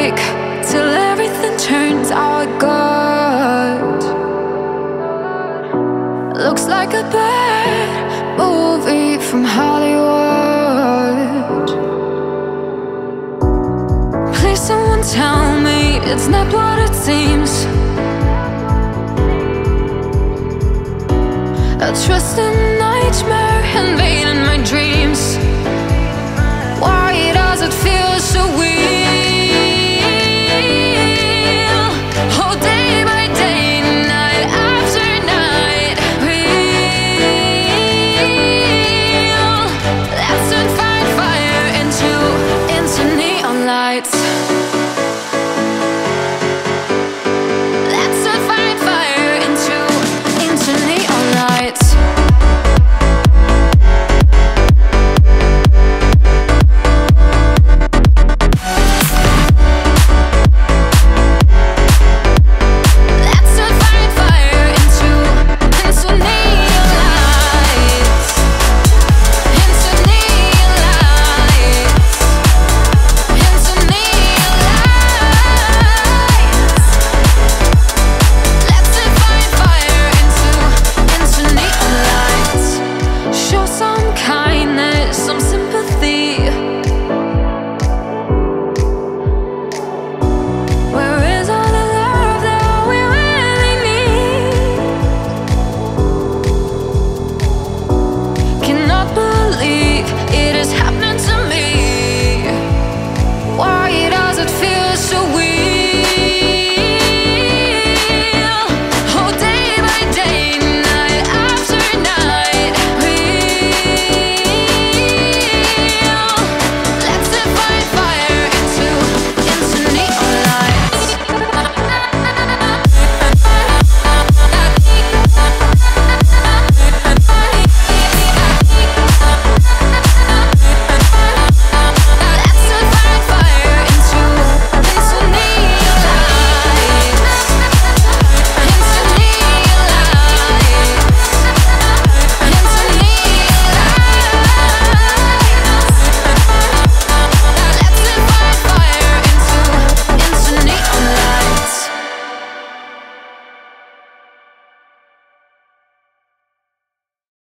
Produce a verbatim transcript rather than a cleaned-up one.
awake till everything turns out good. Looks like a bad movie from Hollywood. Please someone tell me it's not what it seems. I trust a nightmare invading my dreams. Why does it feel so real? Oh, day by day, night after night, real. Let's turn fire into into neon lights.